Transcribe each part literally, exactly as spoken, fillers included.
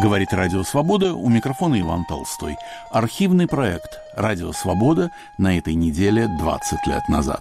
Говорит Радио Свобода, у микрофона Иван Толстой. Архивный проект «Радио Свобода» на этой неделе двадцать лет назад.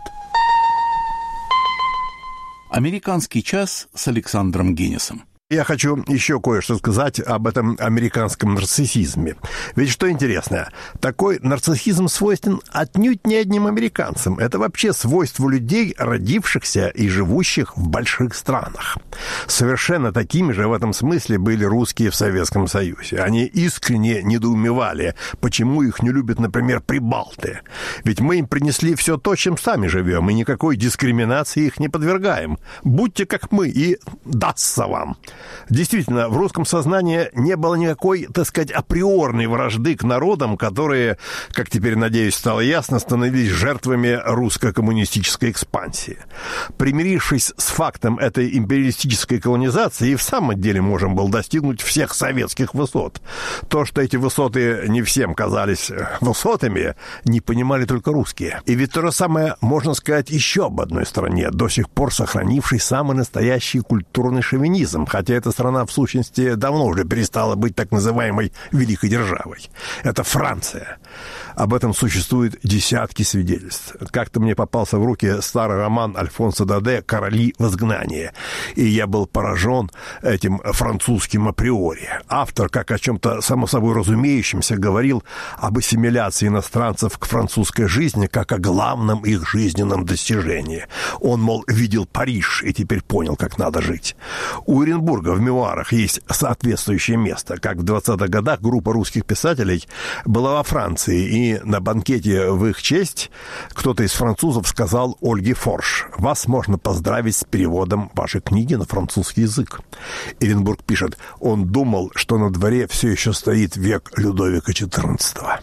Американский час с Александром Генисом. Я хочу еще кое-что сказать об этом американском нарциссизме. Ведь что интересно, такой нарциссизм свойствен отнюдь не одним американцам. Это вообще свойство людей, родившихся и живущих в больших странах. Совершенно такими же в этом смысле были русские в Советском Союзе. Они искренне недоумевали, почему их не любят, например, прибалты. Ведь мы им принесли все то, чем сами живем, и никакой дискриминации их не подвергаем. Будьте как мы, и дастся вам. Действительно, в русском сознании не было никакой, так сказать, априорной вражды к народам, которые, как теперь, надеюсь, стало ясно, становились жертвами русско-коммунистической экспансии. Примирившись с фактом этой империалистической колонизации, и в самом деле можем был достигнуть всех советских высот. То, что эти высоты не всем казались высотами, не понимали только русские. И ведь то же самое можно сказать еще об одной стране, до сих пор сохранившей самый настоящий культурный шовинизм, хотя эта страна, в сущности, давно уже перестала быть так называемой великой державой. Это Франция. Об этом существует десятки свидетельств. Как-то мне попался в руки старый роман Альфонсо Даде «Короли в изгнании», и я был поражен этим французским априори. Автор, как о чем-то само собой разумеющемся, говорил об ассимиляции иностранцев к французской жизни как о главном их жизненном достижении. Он, мол, видел Париж и теперь понял, как надо жить. У Оренбурга в мемуарах есть соответствующее место. Как в двадцатых годах группа русских писателей была во Франции, и на банкете в их честь кто-то из французов сказал Ольге Форш: «Вас можно поздравить с переводом вашей книги на французский язык». Оренбург пишет: «Он думал, что на дворе все еще стоит век Людовика четырнадцатого».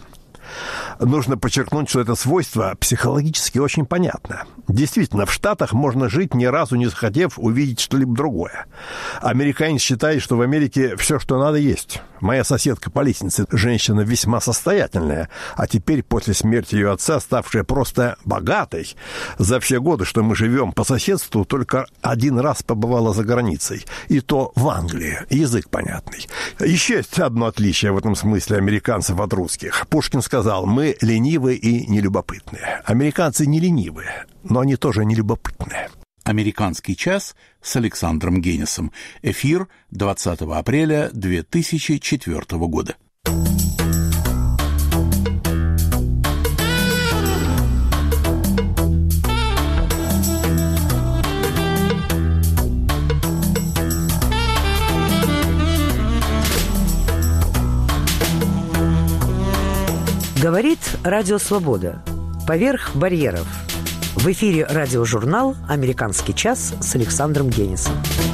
Нужно подчеркнуть, что это свойство психологически очень понятно. Действительно, в Штатах можно жить, ни разу не захотев увидеть что-либо другое. Американец считает, что в Америке все, что надо, есть. Моя соседка по лестнице, женщина весьма состоятельная, а теперь, после смерти ее отца, ставшая просто богатой, за все годы, что мы живем по соседству, только один раз побывала за границей. И то в Англии. Язык понятный. Еще есть одно отличие в этом смысле американцев от русских. Пушкин сказал: «Мы ленивые и нелюбопытные». Американцы не ленивые, но они тоже нелюбопытные. Американский час с Александром Генисом. Эфир двадцатого апреля две тысячи четвёртого года. Говорит Радио Свобода. Поверх барьеров. В эфире радиожурнал «Американский час» с Александром Генисом.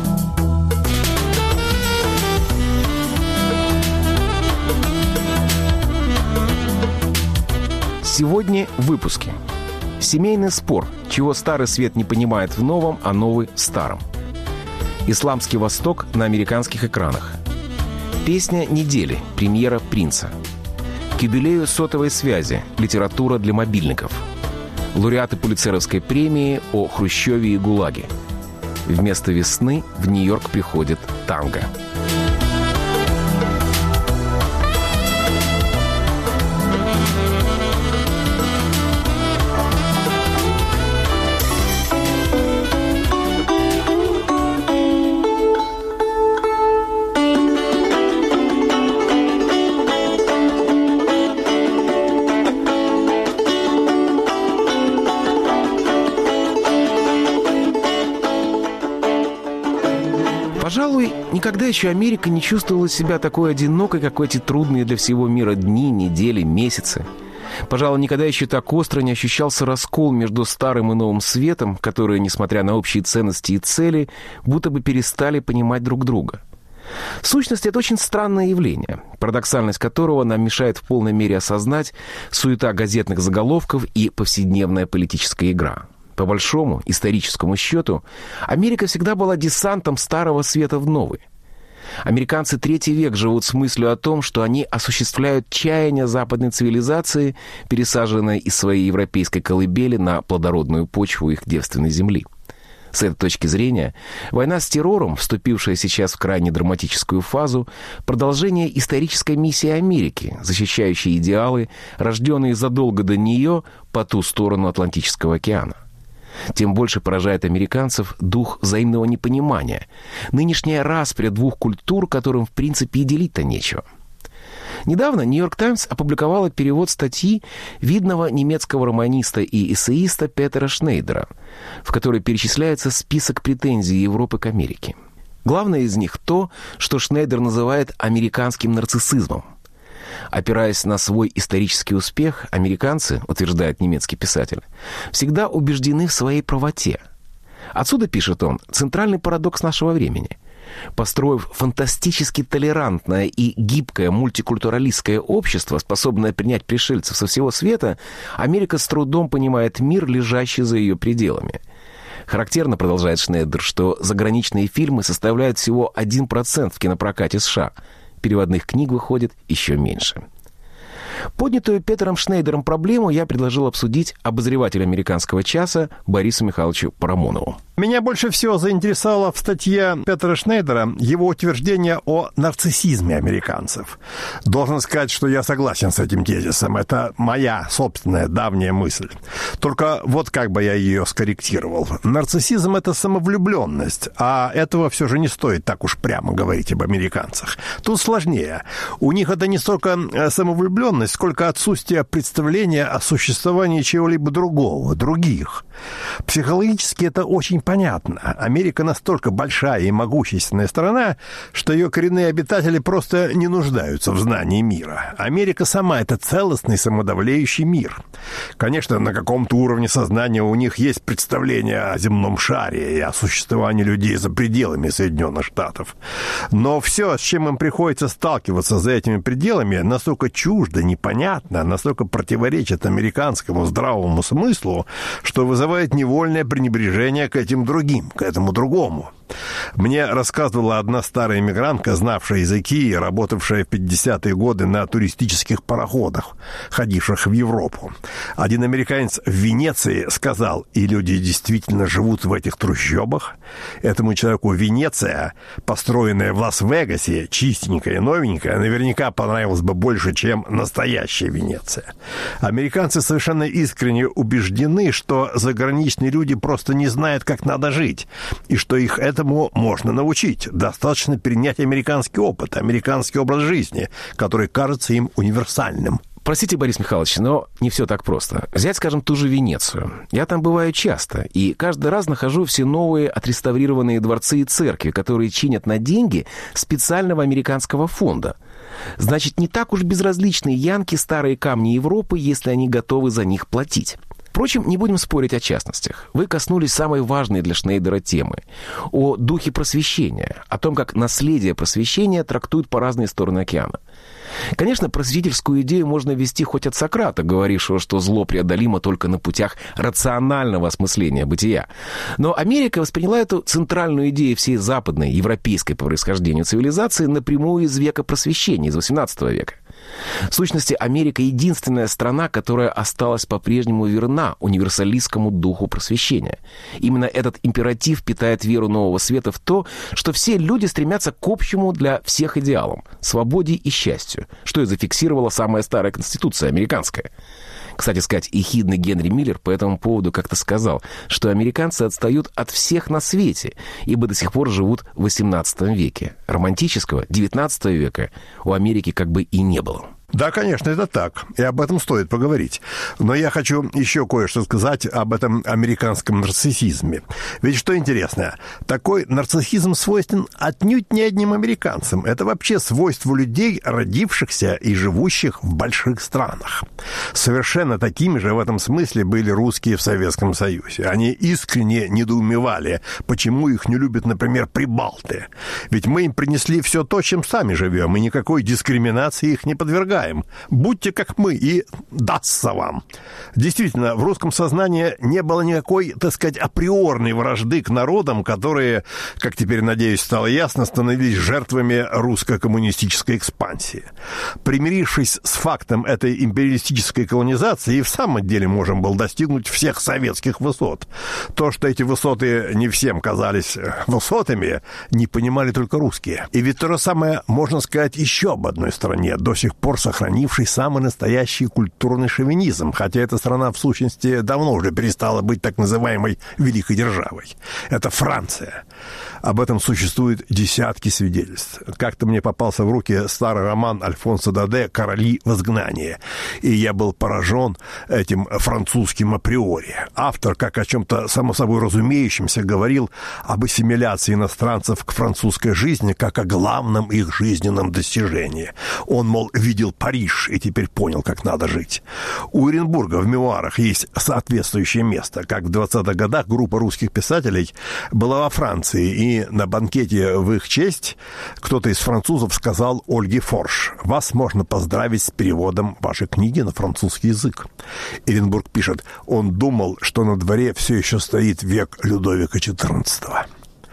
Сегодня в выпуске. Семейный спор, чего старый свет не понимает в новом, а новый в старом. Исламский Восток на американских экранах. Песня недели, премьера «Принца». К юбилею сотовой связи. Литература для мобильников. Лауреаты Пулитцеровской премии о Хрущеве и ГУЛАГе. Вместо весны в Нью-Йорк приходит танго. Пожалуй, никогда еще Америка не чувствовала себя такой одинокой, как в эти трудные для всего мира дни, недели, месяцы. Пожалуй, никогда еще так остро не ощущался раскол между старым и новым светом, которые, несмотря на общие ценности и цели, будто бы перестали понимать друг друга. В сущности, это очень странное явление, парадоксальность которого нам мешает в полной мере осознать суета газетных заголовков и повседневная политическая игра. По большому историческому счету, Америка всегда была десантом старого света в новый. Американцы третий век живут с мыслью о том, что они осуществляют чаяния западной цивилизации, пересаженной из своей европейской колыбели на плодородную почву их девственной земли. С этой точки зрения, война с террором, вступившая сейчас в крайне драматическую фазу, продолжение исторической миссии Америки, защищающей идеалы, рожденные задолго до нее по ту сторону Атлантического океана. Тем больше поражает американцев дух взаимного непонимания, нынешняя распря двух культур, которым в принципе и делить-то нечего. Недавно «Нью-Йорк Таймс» опубликовала перевод статьи видного немецкого романиста и эссеиста Петера Шнейдера, в которой перечисляется список претензий Европы к Америке. Главное из них то, что Шнейдер называет американским нарциссизмом. Опираясь на свой исторический успех, американцы, утверждает немецкий писатель, всегда убеждены в своей правоте. Отсюда, пишет он, центральный парадокс нашего времени. Построив фантастически толерантное и гибкое мультикультуралистское общество, способное принять пришельцев со всего света, Америка с трудом понимает мир, лежащий за ее пределами. Характерно, продолжает Шнейдер, что заграничные фильмы составляют всего один процент в кинопрокате США. Переводных книг выходит еще меньше. Поднятую Петером Шнейдером проблему я предложил обсудить обозревателю «Американского часа» Борису Михайловичу Парамонову. Меня больше всего заинтересовала в статье Петера Шнейдера его утверждение о нарциссизме американцев. Должен сказать, что я согласен с этим тезисом. Это моя собственная давняя мысль. Только вот как бы я ее скорректировал. Нарциссизм — это самовлюбленность, а этого все же не стоит так уж прямо говорить об американцах. Тут сложнее. У них это не столько самовлюбленность, сколько отсутствие представления о существовании чего-либо другого, других. Психологически это очень понятно. Америка настолько большая и могущественная страна, что ее коренные обитатели просто не нуждаются в знании мира. Америка сама — это целостный самодовлеющий мир. Конечно, на каком-то уровне сознания у них есть представление о земном шаре и о существовании людей за пределами Соединенных Штатов. Но все, с чем им приходится сталкиваться за этими пределами, настолько чуждо, непонятно, настолько противоречит американскому здравому смыслу, что вызывает невольное пренебрежение к этим другим, к этому другому. Мне рассказывала одна старая эмигрантка, знавшая языки и работавшая в пятидесятые годы на туристических пароходах, ходивших в Европу. Один американец в Венеции сказал: и люди действительно живут в этих трущобах. Этому человеку Венеция, построенная в Лас-Вегасе, чистенькая и новенькая, наверняка понравилась бы больше, чем настоящая Венеция. Американцы совершенно искренне убеждены, что заграничные люди просто не знают, как надо жить, и что их это Этому можно научить. Достаточно перенять американский опыт, американский образ жизни, который кажется им универсальным. Простите, Борис Михайлович, но не все так просто. Взять, скажем, ту же Венецию. Я там бываю часто, и каждый раз нахожу все новые отреставрированные дворцы и церкви, которые чинят на деньги специального американского фонда. Значит, не так уж безразличны янки старые камни Европы, если они готовы за них платить. Впрочем, не будем спорить о частностях. Вы коснулись самой важной для Шнейдера темы – о духе просвещения, о том, как наследие просвещения трактуют по разные стороны океана. Конечно, просветительскую идею можно вести хоть от Сократа, говорившего, что зло преодолимо только на путях рационального осмысления бытия. Но Америка восприняла эту центральную идею всей западной, европейской по происхождению цивилизации напрямую из века просвещения, из восемнадцатого века. В сущности, Америка — единственная страна, которая осталась по-прежнему верна универсалистскому духу просвещения. Именно этот императив питает веру нового света в то, что все люди стремятся к общему для всех идеалам — свободе и счастью, что и зафиксировала самая старая конституция американская. Кстати сказать, ехидный Генри Миллер по этому поводу как-то сказал, что американцы отстают от всех на свете, ибо до сих пор живут в восемнадцатом веке. Романтического девятнадцатого века у Америки как бы и не было. Да, конечно, это так, и об этом стоит поговорить. Но я хочу еще кое-что сказать об этом американском нарциссизме. Ведь что интересно, такой нарциссизм свойствен отнюдь не одним американцам. Это вообще свойство людей, родившихся и живущих в больших странах. Совершенно такими же в этом смысле были русские в Советском Союзе. Они искренне недоумевали, почему их не любят, например, прибалты. Ведь мы им принесли все то, чем сами живем, и никакой дискриминации их не подвергаем. желаем. Будьте как мы, и дастся вам. Действительно, в русском сознании не было никакой, так сказать, априорной вражды к народам, которые, как теперь, надеюсь, стало ясно, становились жертвами русско-коммунистической экспансии. Примирившись с фактом этой империалистической колонизации, и в самом деле можем был достигнуть всех советских высот. То, что эти высоты не всем казались высотами, не понимали только русские. И ведь то же самое можно сказать еще об одной стране, до сих пор сохранившей самый настоящий культурный шовинизм, хотя эта страна, в сущности, давно уже перестала быть так называемой великой державой. Это Франция. Об этом существует десятки свидетельств. Как-то мне попался в руки старый роман Альфонсо Даде «Короли в изгнании», и я был поражен этим французским априори. Автор, как о чем-то само собой разумеющемся, говорил об ассимиляции иностранцев к французской жизни как о главном их жизненном достижении. Он, мол, видел Париж и теперь понял, как надо жить. У Эренбурга в мемуарах есть соответствующее место. Как в двадцатых годах группа русских писателей была во Франции, и на банкете в их честь кто-то из французов сказал Ольге Форш: «Вас можно поздравить с переводом вашей книги на французский язык». Эренбург пишет: «Он думал, что на дворе все еще стоит век Людовика четырнадцатого».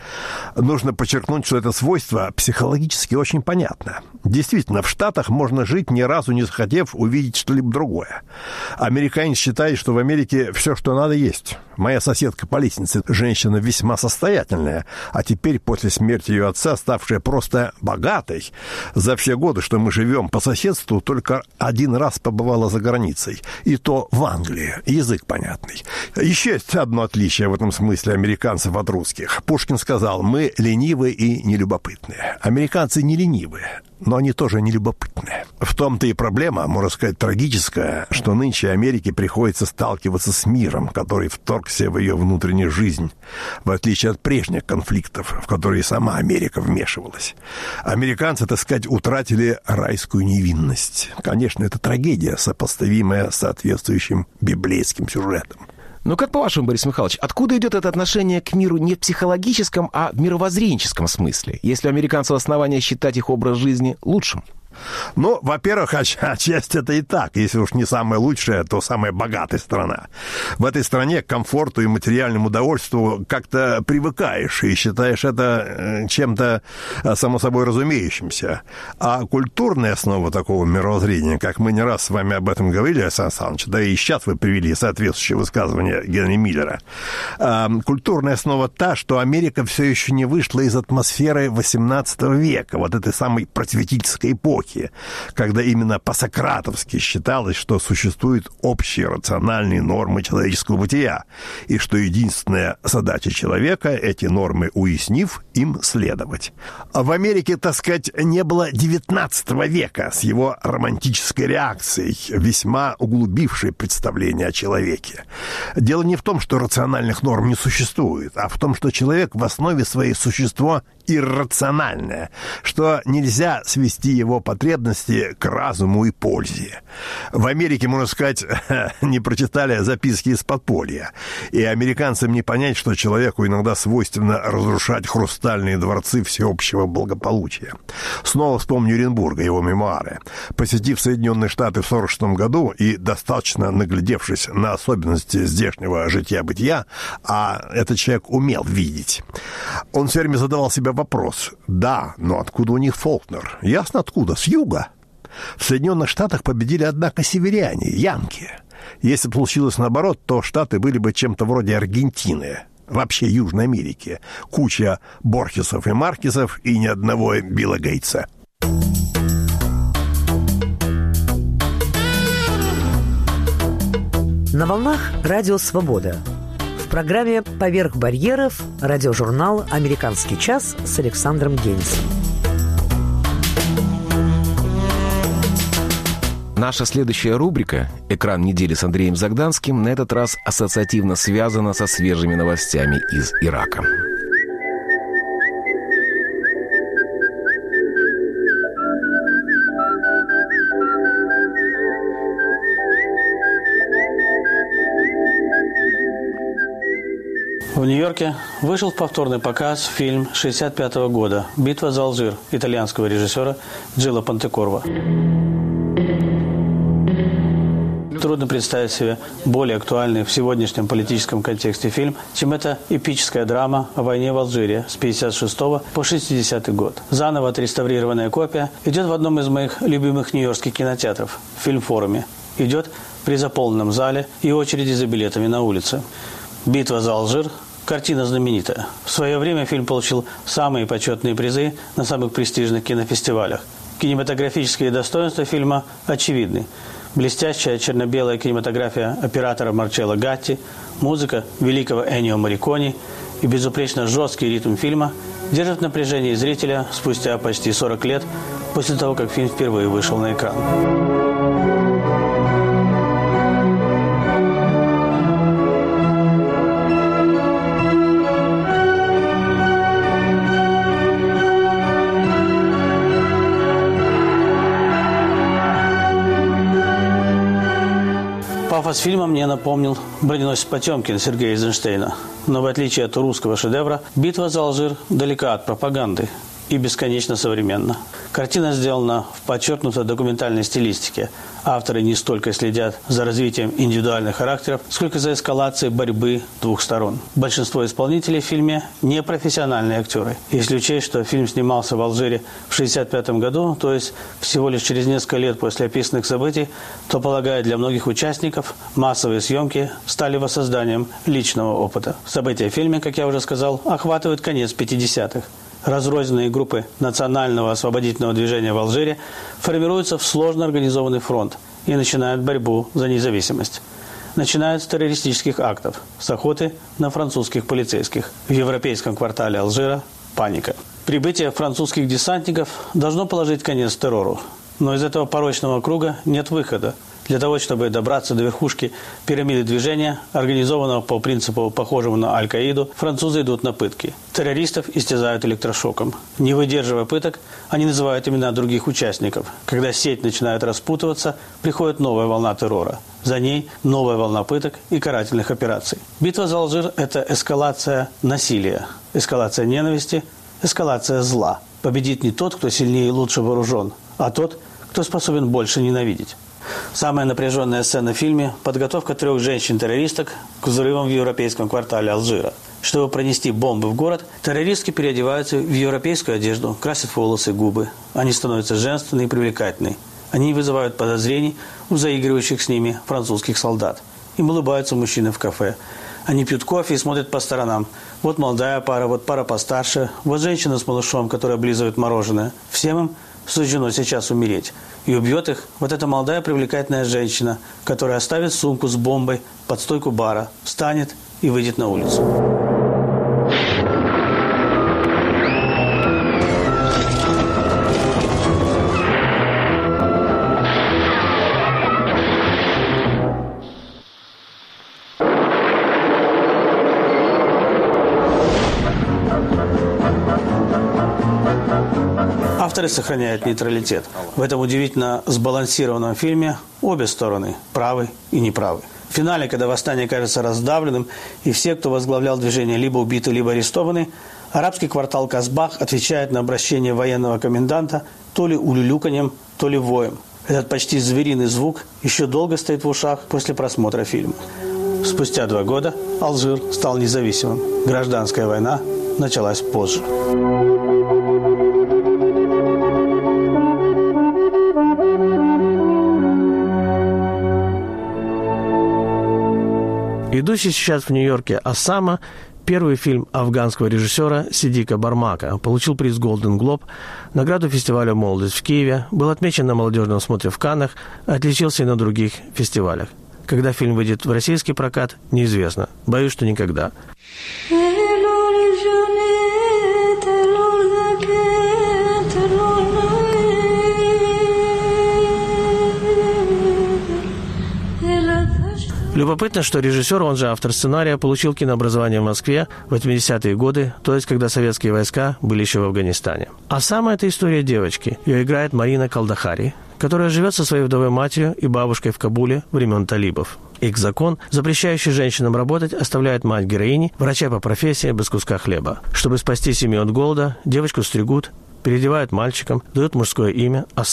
Нужно подчеркнуть, что это свойство психологически очень понятно. Действительно, в Штатах можно жить, ни разу не захотев увидеть что-либо другое. Американец считает, что в Америке все, что надо, есть. Моя соседка по лестнице, женщина весьма состоятельная, а теперь, после смерти ее отца, ставшая просто богатой, за все годы, что мы живем по соседству, только один раз побывала за границей. И то в Англии. Язык понятный. Еще есть одно отличие в этом смысле американцев от русских. Пушкин сказал: «Мы ленивые и нелюбопытные». Американцы не ленивые, но они тоже нелюбопытные. В том-то и проблема, можно сказать, трагическая, что нынче Америке приходится сталкиваться с миром, который вторгся в ее внутреннюю жизнь, в отличие от прежних конфликтов, в которые сама Америка вмешивалась. Американцы, так сказать, утратили райскую невинность. Конечно, это трагедия, сопоставимая с соответствующим библейским сюжетом. Ну, как по-вашему, Борис Михайлович, откуда идет это отношение к миру не в психологическом, а в мировоззренческом смысле, если у американцев основания считать их образ жизни лучшим? Ну, во-первых, отчасти это и так. Если уж не самая лучшая, то самая богатая страна. В этой стране к комфорту и материальному удовольствию как-то привыкаешь и считаешь это чем-то само собой разумеющимся. А культурная основа такого мировоззрения, как мы не раз с вами об этом говорили, Александр Александрович, да и сейчас вы привели соответствующее высказывание Генри Миллера, культурная основа та, что Америка все еще не вышла из атмосферы восемнадцатого века, вот этой самой просветительской эпохи, когда именно по-сократовски считалось, что существуют общие рациональные нормы человеческого бытия, и что единственная задача человека, эти нормы уяснив, им следовать. А в Америке, так сказать, не было девятнадцатого века с его романтической реакцией, весьма углубившей представление о человеке. Дело не в том, что рациональных норм не существует, а в том, что человек в основе своей существо иррациональное, что нельзя свести его потребности к разуму и пользе. В Америке, можно сказать, не прочитали записки из подполья. И американцам не понять, что человеку иногда свойственно разрушать хрустальные дворцы всеобщего благополучия. Снова вспомню Эренбурга, его мемуары. Посетив Соединенные Штаты в сорок шестом году и достаточно наглядевшись на особенности здешнего жития-бытия, а этот человек умел видеть, он все время задавал себе вопрос: да, но откуда у них Фолкнер? Ясно откуда, с юга. В Соединенных Штатах победили, однако, северяне, янки. Если бы получилось наоборот, то Штаты были бы чем-то вроде Аргентины, вообще Южной Америки. Куча Борхесов и Маркесов и ни одного Билла Гейтса. На волнах радио «Свобода». В программе «Поверх барьеров» радиожурнал «Американский час» с Александром Генисом. Наша следующая рубрика «Экран недели» с Андреем Загданским на этот раз ассоциативно связана со свежими новостями из Ирака. В Нью-Йорке вышел в повторный показ фильм шестьдесят пятого года «Битва за Алжир» итальянского режиссера Джило Понтекорво. трудно представить себе более актуальный в сегодняшнем политическом контексте фильм, чем эта эпическая драма о войне в Алжире с пятьдесят шестого по шестидесятый год. Заново отреставрированная копия идет в одном из моих любимых нью-йоркских кинотеатров – в Фильмфоруме. Идет при заполненном зале и очереди за билетами на улице. «Битва за Алжир» – картина знаменитая. В свое время фильм получил самые почетные призы на самых престижных кинофестивалях. Кинематографические достоинства фильма очевидны. Блестящая черно-белая кинематография оператора Марчелло Гатти, музыка великого Эннио Морриконе и безупречно жесткий ритм фильма держат в напряжении зрителя спустя почти сорок лет после того, как фильм впервые вышел на экран. Пафос фильма мне напомнил «Броненосец Потемкин» Сергея Эйзенштейна. Но в отличие от русского шедевра, «Битва за Алжир» далека от пропаганды и бесконечно современна. Картина сделана в подчеркнуто документальной стилистике. Авторы не столько следят за развитием индивидуальных характеров, сколько за эскалацией борьбы двух сторон. Большинство исполнителей в фильме – не профессиональные актеры. Если учесть, что фильм снимался в Алжире в шестьдесят пятом году, то есть всего лишь через несколько лет после описанных событий, то, полагаю, для многих участников массовые съемки стали воссозданием личного опыта. События в фильме, как я уже сказал, охватывают конец пятидесятых. Разрозненные группы национального освободительного движения в Алжире формируются в сложно организованный фронт и начинают борьбу за независимость. Начинают с террористических актов, с охоты на французских полицейских. В европейском квартале Алжира паника. Прибытие французских десантников должно положить конец террору. Но из этого порочного круга нет выхода. Для того, чтобы добраться до верхушки пирамиды движения, организованного по принципу, похожему на Аль-Каиду, французы идут на пытки. Террористов истязают электрошоком. Не выдерживая пыток, они называют имена других участников. Когда сеть начинает распутываться, приходит новая волна террора. За ней новая волна пыток и карательных операций. Битва за Алжир – это эскалация насилия, эскалация ненависти, эскалация зла. Победит не тот, кто сильнее и лучше вооружен, а тот, кто способен больше ненавидеть. Самая напряженная сцена в фильме – подготовка трех женщин-террористок к взрывам в европейском квартале Алжира. Чтобы пронести бомбы в город, террористки переодеваются в европейскую одежду, красят волосы, губы. Они становятся женственны и привлекательны. Они вызывают подозрений у заигрывающих с ними французских солдат. Им улыбаются мужчины в кафе. Они пьют кофе и смотрят по сторонам. Вот молодая пара, вот пара постарше, вот женщина с малышом, которая облизывает мороженое. Всем им суждено сейчас умереть. И убьет их вот эта молодая привлекательная женщина, которая оставит сумку с бомбой под стойку бара, встанет и выйдет на улицу. Авторы сохраняют нейтралитет. В этом удивительно сбалансированном фильме обе стороны – правы и неправы. В финале, когда восстание кажется раздавленным, и все, кто возглавлял движение, либо убиты, либо арестованы, арабский квартал Казбах отвечает на обращение военного коменданта то ли улюлюканьем, то ли воем. Этот почти звериный звук еще долго стоит в ушах после просмотра фильма. Спустя два года Алжир стал независимым. Гражданская война началась позже. Идущий сейчас в Нью-Йорке «Осама», первый фильм афганского режиссера Сидика Бармака, получил приз «Голден Глоб», награду фестиваля «Молодость» в Киеве, был отмечен на молодежном смотре в Каннах, отличился и на других фестивалях. Когда фильм выйдет в российский прокат, неизвестно. Боюсь, что никогда. Любопытно, что режиссер, он же автор сценария, получил кинообразование в Москве в восьмидесятые годы, то есть когда советские войска были еще в Афганистане. А самая эта история девочки. Ее играет Марина Калдахари, которая живет со своей вдовой матерью и бабушкой в Кабуле времен талибов. Их закон, запрещающий женщинам работать, оставляет мать героини, врача по профессии, без куска хлеба. Чтобы спасти семью от голода, девочку стригут, переодевают мальчиком, дают мужское имя Осама.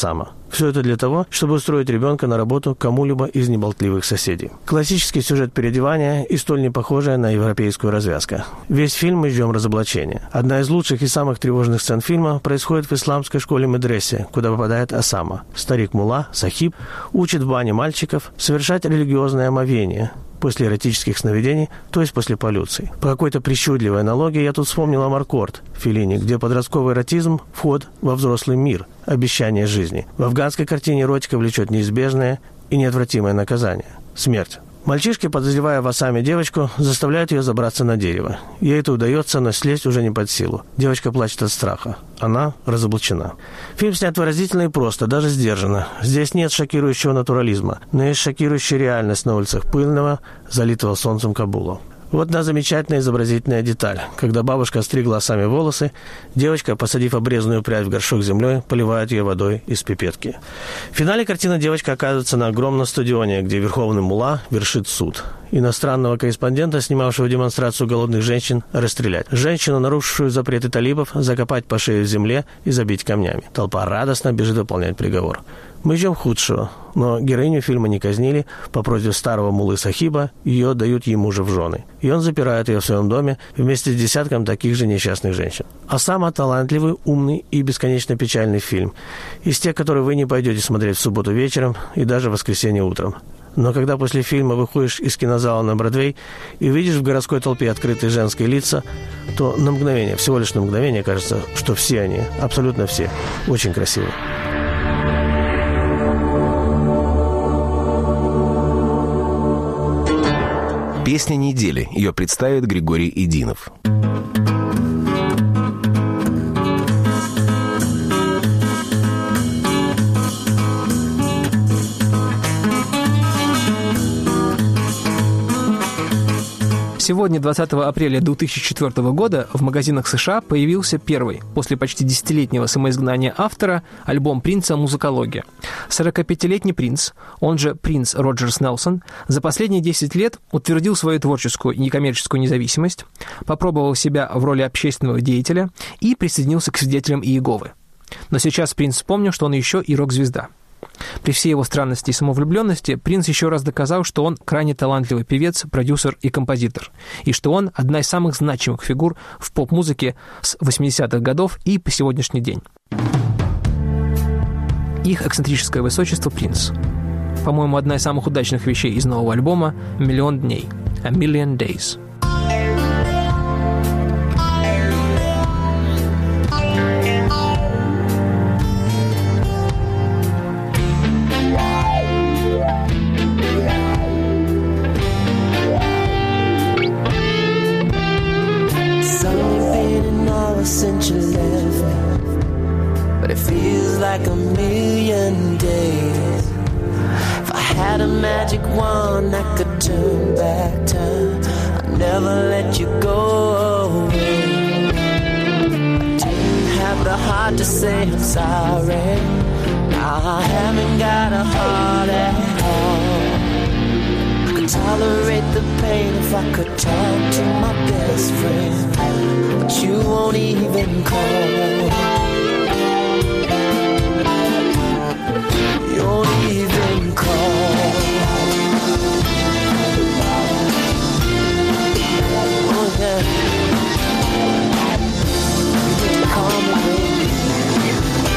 Все это для того, чтобы устроить ребенка на работу кому-либо из неболтливых соседей. Классический сюжет переодевания и столь не похожая на европейскую развязка. Весь фильм мы ждем разоблачения. Одна из лучших и самых тревожных сцен фильма происходит в исламской школе медресе, куда попадает Осама. Старик-мулла, Сахиб, учит в бане мальчиков совершать религиозное омовение после эротических сновидений, то есть после полюций. По какой-то причудливой аналогии я тут вспомнил Амаркорд Феллини, где подростковый эротизм – вход во взрослый мир, обещание жизни. В афганской картине эротика влечет неизбежное и неотвратимое наказание – смерть. Мальчишки, подозревая в Осаме девочку, заставляют ее забраться на дерево. Ей это удается, но слезть уже не под силу. Девочка плачет от страха. Она разоблачена. Фильм снят выразительно и просто, даже сдержанно. Здесь нет шокирующего натурализма, но есть шокирующая реальность на улицах пыльного, залитого солнцем Кабула. Вот одна замечательная изобразительная деталь. Когда бабушка стригла Осаме волосы, девочка, посадив обрезанную прядь в горшок с землей, поливает ее водой из пипетки. В финале картины девочка оказывается на огромном стадионе, где верховный мулла вершит суд. Иностранного корреспондента, снимавшего демонстрацию голодных женщин, расстрелять. Женщину, нарушившую запреты талибов, закопать по шее в земле и забить камнями. Толпа радостно бежит выполнять приговор. Мы ждем худшего, но героиню фильма не казнили. По просьбе старого муллы Сахиба ее дают ему же в жены. И он запирает ее в своем доме вместе с десятком таких же несчастных женщин. Осама – талантливый, умный и бесконечно печальный фильм. Из тех, которые вы не пойдете смотреть в субботу вечером и даже в воскресенье утром. Но когда после фильма выходишь из кинозала на Бродвей и видишь в городской толпе открытые женские лица, то на мгновение, всего лишь на мгновение кажется, что все они, абсолютно все, очень красивые. Песня недели. Ее представит Григорий Идинов. Сегодня, двадцатого апреля две тысячи четвёртого года, в магазинах США появился первый, после почти десятилетнего самоизгнания автора, альбом Принца «Музыкология». сорокапятилетний Принц, он же Принц Роджерс Нелсон, за последние десять лет утвердил свою творческую и некоммерческую независимость, попробовал себя в роли общественного деятеля и присоединился к свидетелям Иеговы. Но сейчас Принц вспомнил, что он еще и рок-звезда. При всей его странности и самовлюбленности Принц еще раз доказал, что он крайне талантливый певец, продюсер и композитор, и что он одна из самых значимых фигур в поп-музыке с восьмидесятых годов и по сегодняшний день. Их эксцентрическое высочество Принц. По-моему, одна из самых удачных вещей из нового альбома «Миллион дней» – «A Million Days». Since you left me, but it feels like a million days. If I had a magic wand I could turn back time, I'd never let you go away. I didn't have the heart to say I'm sorry. Now I haven't got a heart at all. I could tolerate the pain if I could talk to my best friend, but you won't even call. You won't even call. Oh yeah. You call me baby.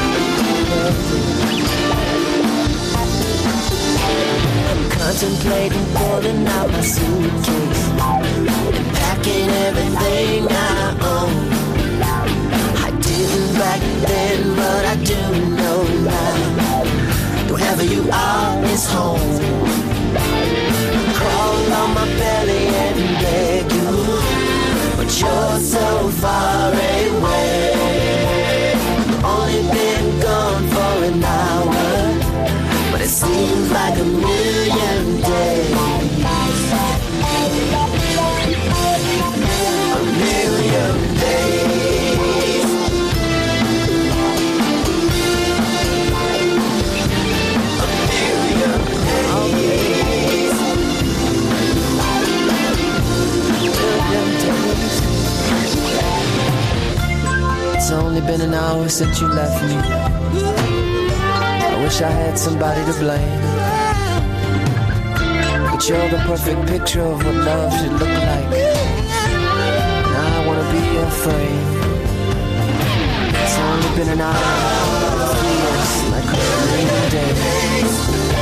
I'm contemplating pulling out my suitcase and packing everything I own. I didn't back then, but I do know now. Wherever you are is home. Crawl on my belly and beg you, but you're so far away. I've only been gone for an hour, but it seems like a million days. A million days. A million days. Million days. It's only been an hour since you left me. I wish I had somebody to blame. But you're the perfect picture of what love should look like. Now I wanna be your frame. It's only been an hour, but it feels like a million days.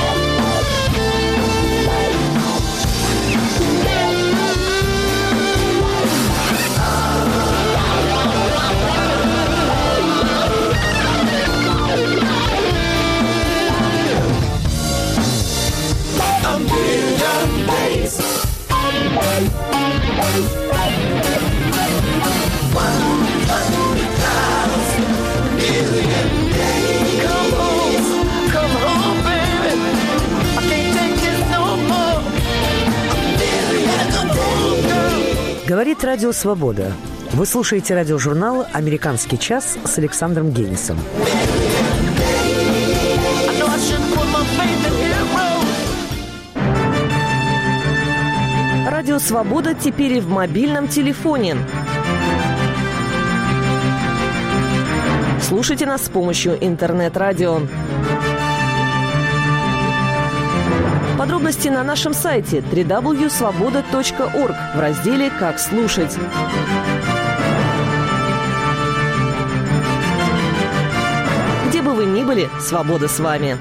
A million days. One hundred thousand million days. Come home, come home, baby. I can't take this no more. A million days. Говорит Радио Свобода. Вы слушаете радиожурнал «Американский час» с Александром Генисом. Радио «Свобода» теперь и в мобильном телефоне. Слушайте нас с помощью интернет-радио. Подробности на нашем сайте дабл ю дабл ю дабл ю точка свобода точка орг в разделе «Как слушать». Где бы вы ни были, свобода с вами.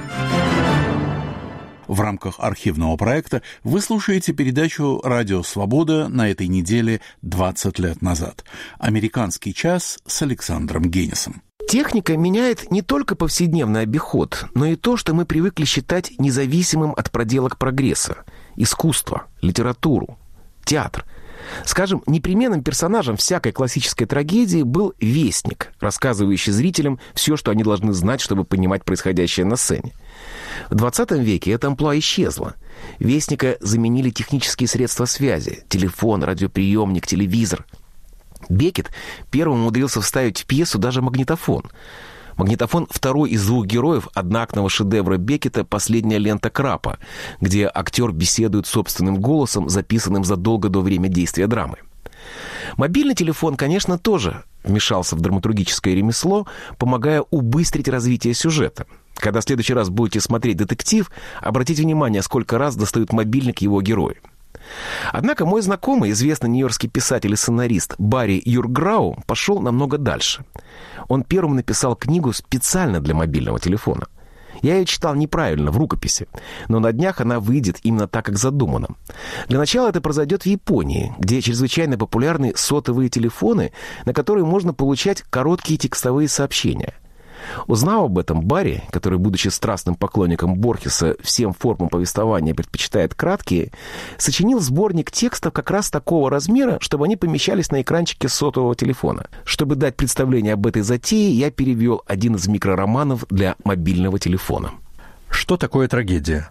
В рамках архивного проекта вы слушаете передачу «Радио Свобода» на этой неделе двадцать лет назад. «Американский час» с Александром Генисом. Техника меняет не только повседневный обиход, но и то, что мы привыкли считать независимым от проделок прогресса. Искусство, литературу, театр. Скажем, непременным персонажем всякой классической трагедии был вестник, рассказывающий зрителям все, что они должны знать, чтобы понимать происходящее на сцене. В двадцатом веке это амплуа исчезло. Вестника заменили технические средства связи: телефон, радиоприемник, телевизор. Беккет первым умудрился вставить в пьесу даже магнитофон. Магнитофон — второй из двух героев одноактного шедевра Беккета «Последняя лента Крапа», где актер беседует собственным голосом, записанным задолго до времени действия драмы. Мобильный телефон, конечно, тоже вмешался в драматургическое ремесло, помогая убыстрить развитие сюжета. Когда в следующий раз будете смотреть детектив, обратите внимание, сколько раз достают мобильник его герои. Однако мой знакомый, известный нью-йоркский писатель и сценарист Барри Юрграу, пошел намного дальше. Он первым написал книгу специально для мобильного телефона. Я ее читал неправильно, в рукописи, но на днях она выйдет именно так, как задумано. Для начала это произойдет в Японии, где чрезвычайно популярны сотовые телефоны, на которые можно получать короткие текстовые сообщения. Узнав об этом, Барри, который, будучи страстным поклонником Борхеса, всем формам повествования предпочитает краткие, сочинил сборник текстов как раз такого размера, чтобы они помещались на экранчике сотового телефона. Чтобы дать представление об этой затее, я перевел один из микророманов для мобильного телефона. Что такое трагедия?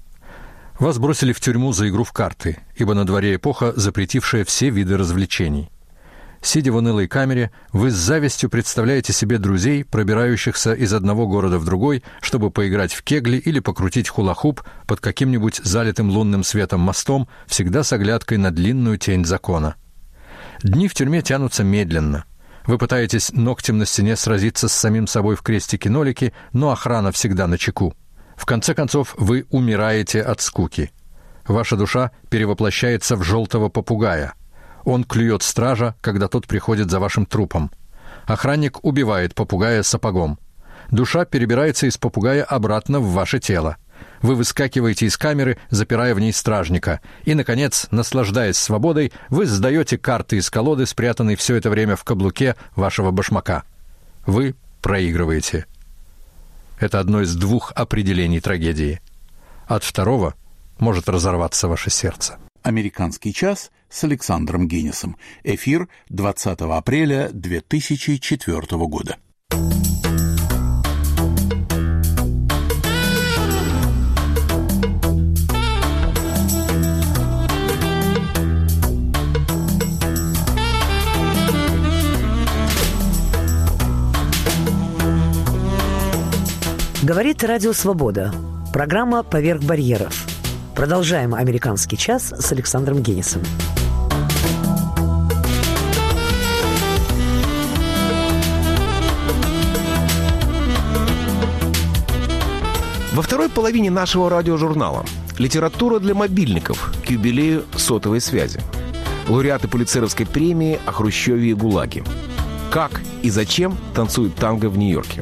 Вас бросили в тюрьму за игру в карты, ибо на дворе эпоха, запретившая все виды развлечений. Сидя в унылой камере, вы с завистью представляете себе друзей, пробирающихся из одного города в другой, чтобы поиграть в кегли или покрутить хула-хуп под каким-нибудь залитым лунным светом мостом, всегда с оглядкой на длинную тень закона. Дни в тюрьме тянутся медленно. Вы пытаетесь ногтем на стене сразиться с самим собой в крестике-нолике, но охрана всегда начеку. В конце концов, вы умираете от скуки. Ваша душа перевоплощается в желтого попугая. Он клюет стража, когда тот приходит за вашим трупом. Охранник убивает попугая сапогом. Душа перебирается из попугая обратно в ваше тело. Вы выскакиваете из камеры, запирая в ней стражника. И, наконец, наслаждаясь свободой, вы сдаете карты из колоды, спрятанной все это время в каблуке вашего башмака. Вы проигрываете. Это одно из двух определений трагедии. От второго может разорваться ваше сердце. «Американский час» с Александром Генисом. Эфир двадцатого апреля две тысячи четвёртого года. Говорит Радио Свобода. Программа «Поверх барьеров». Продолжаем «Американский час» с Александром Генисом. Во второй половине нашего радиожурнала литература для мобильников к юбилею сотовой связи. Лауреаты Пулитцеровской премии о Хрущеве и ГУЛАГе. Как и зачем танцуют танго в Нью-Йорке.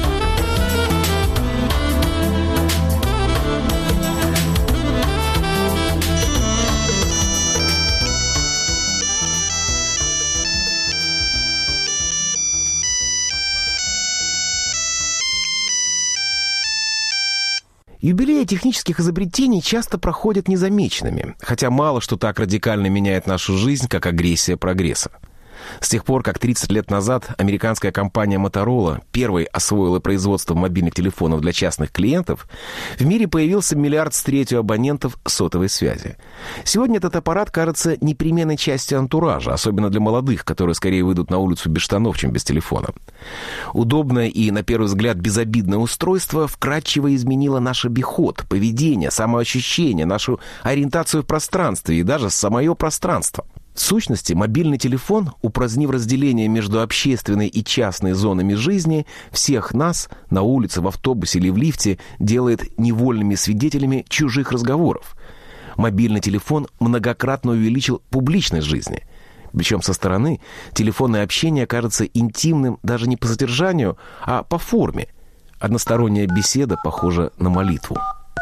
Юбилеи технических изобретений часто проходят незамеченными, хотя мало что так радикально меняет нашу жизнь, как агрессия прогресса. С тех пор, как тридцать лет назад американская компания Motorola первой освоила производство мобильных телефонов для частных клиентов, в мире появился миллиард с третью абонентов сотовой связи. Сегодня этот аппарат кажется непременной частью антуража, особенно для молодых, которые скорее выйдут на улицу без штанов, чем без телефона. Удобное и, на первый взгляд, безобидное устройство вкратчиво изменило наш обиход, поведение, самоощущение, нашу ориентацию в пространстве и даже самое пространство. В сущности, мобильный телефон, упразднив разделение между общественной и частной зонами жизни, всех нас на улице, в автобусе или в лифте делает невольными свидетелями чужих разговоров. Мобильный телефон многократно увеличил публичность жизни. Причем со стороны телефонное общение кажется интимным даже не по содержанию, а по форме. Односторонняя беседа похожа на молитву.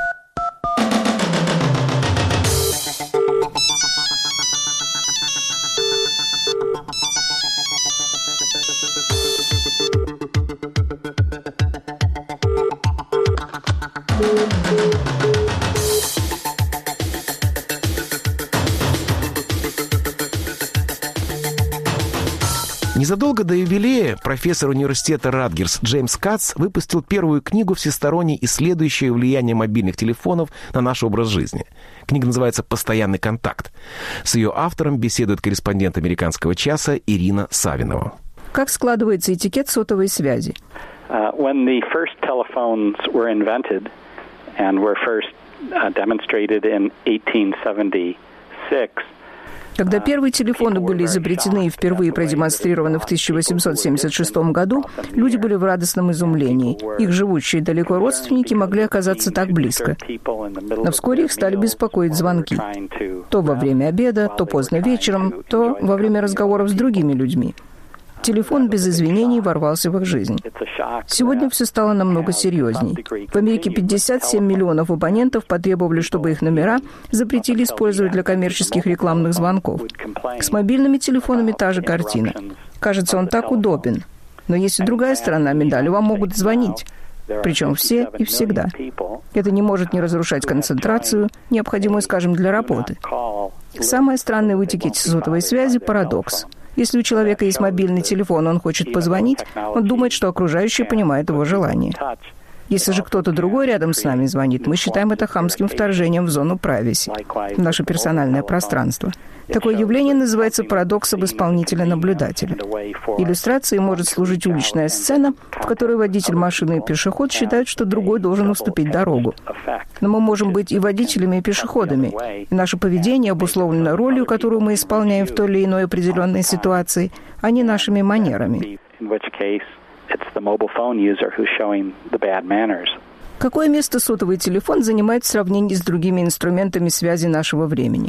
Незадолго до юбилея профессор университета Радгерс Джеймс Кац выпустил первую книгу, всесторонне исследующую влияние мобильных телефонов на наш образ жизни. Книга называется «Постоянный контакт». С ее автором беседует корреспондент «Американского часа» Ирина Савинова. Как складывается этикет сотовой связи? Uh, when the first telephones were invented and were first uh, demonstrated in eighteen seventy-six, Когда первые телефоны были изобретены и впервые продемонстрированы в тысяча восемьсот семьдесят шестом году, люди были в радостном изумлении. Их живущие далеко родственники могли оказаться так близко. Но вскоре их стали беспокоить звонки. То во время обеда, то поздно вечером, то во время разговоров с другими людьми. Телефон без извинений ворвался в их жизнь. Сегодня все стало намного серьезней. В Америке пятьдесят семь миллионов абонентов потребовали, чтобы их номера запретили использовать для коммерческих рекламных звонков. С мобильными телефонами та же картина. Кажется, он так удобен. Но есть и другая сторона медали. Вам могут звонить. Причем все и всегда. Это не может не разрушать концентрацию, необходимую, скажем, для работы. Самое странное в этикете сотовой связи – парадокс. Если у человека есть мобильный телефон, он хочет позвонить, он думает, что окружающие понимают его желание. Если же кто-то другой рядом с нами звонит, мы считаем это хамским вторжением в зону privacy, в наше персональное пространство. Такое явление называется парадоксом исполнителя-наблюдателя. Иллюстрацией может служить уличная сцена, в которой водитель машины и пешеход считают, что другой должен уступить дорогу. Но мы можем быть и водителями, и пешеходами. И наше поведение обусловлено ролью, которую мы исполняем в той или иной определенной ситуации, а не нашими манерами. Какое место сотовый телефон занимает в сравнении с другими инструментами связи нашего времени?